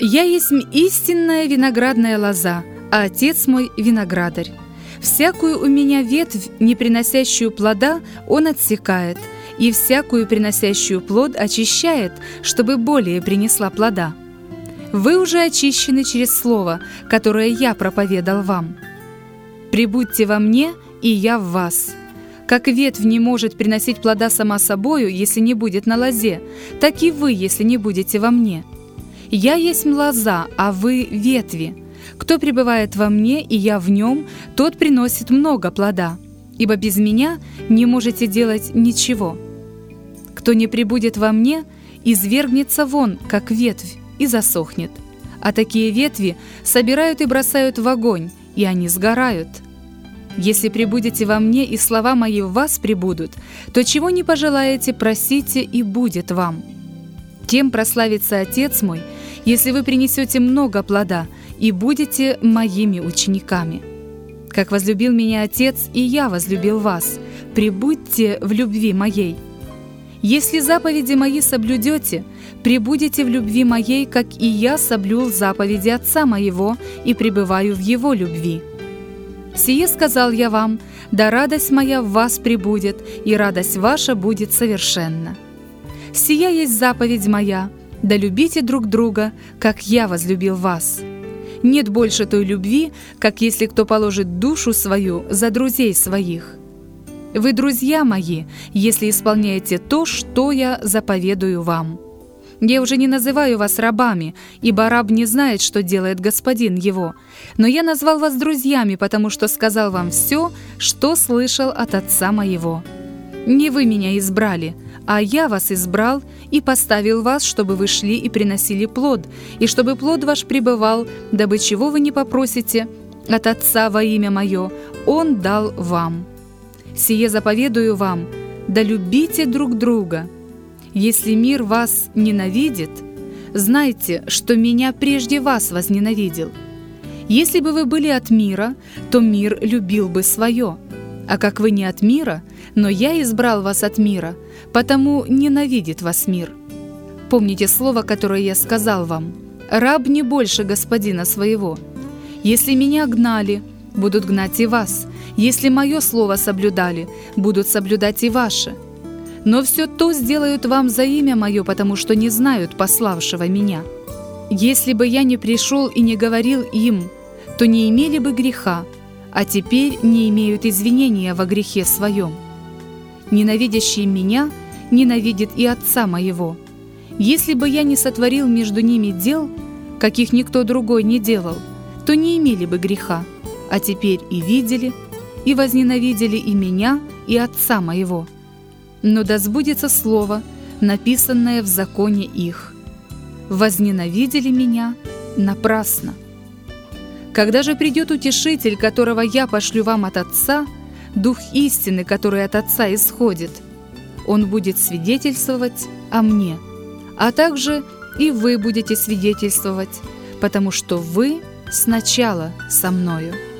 «Я есть истинная виноградная лоза, а Отец мой виноградарь. Всякую у меня ветвь, не приносящую плода, Он отсекает, и всякую приносящую плод очищает, чтобы более принесла плода. Вы уже очищены через слово, которое я проповедал вам. Прибудьте во мне, и я в вас. Как ветвь не может приносить плода сама собою, если не будет на лозе, так и вы, если не будете во мне. Я есть лоза, а вы ветви. Кто пребывает во мне, и я в нем, тот приносит много плода, ибо без меня не можете делать ничего. Кто не пребудет во мне, извергнется вон, как ветвь, и засохнет. А такие ветви собирают и бросают в огонь, и они сгорают. Если пребудете во мне, и слова мои в вас пребудут, то чего не пожелаете, просите, и будет вам. Тем прославится Отец мой, если вы принесете много плода, и будете моими учениками. Как возлюбил меня Отец, и я возлюбил вас, пребудьте в любви моей. Если заповеди мои соблюдете, пребудете в любви моей, как и я соблюл заповеди Отца моего и пребываю в Его любви. Сие сказал я вам, да радость моя в вас пребудет, и радость ваша будет совершенна. Сия есть заповедь моя, да любите друг друга, как я возлюбил вас. Нет больше той любви, как если кто положит душу свою за друзей своих. Вы, друзья мои, если исполняете то, что я заповедую вам. Я уже не называю вас рабами, ибо раб не знает, что делает господин его. Но я назвал вас друзьями, потому что сказал вам все, что слышал от Отца моего. Не вы меня избрали, а я вас избрал и поставил вас, чтобы вы шли и приносили плод, и чтобы плод ваш пребывал, дабы чего вы не попросите от Отца во имя Мое, Он дал вам. Сие заповедую вам, да любите друг друга. Если мир вас ненавидит, знайте, что меня прежде вас возненавидел. Если бы вы были от мира, то мир любил бы свое. А как вы не от мира, но я избрал вас от мира, потому ненавидит вас мир. Помните слово, которое я сказал вам: раб не больше господина своего. Если меня гнали, будут гнать и вас. Если мое слово соблюдали, будут соблюдать и ваше. Но все то сделают вам за имя мое, потому что не знают пославшего меня. Если бы я не пришел и не говорил им, то не имели бы греха, а теперь не имеют извинения во грехе своем. Ненавидящий меня ненавидит и Отца моего. Если бы я не сотворил между ними дел, каких никто другой не делал, то не имели бы греха, а теперь и видели, и возненавидели и меня, и Отца моего. Но да сбудется слово, написанное в законе их: возненавидели меня напрасно. Когда же придет Утешитель, которого я пошлю вам от Отца, Дух истины, который от Отца исходит, Он будет свидетельствовать о мне, а также и вы будете свидетельствовать, потому что вы сначала со мною.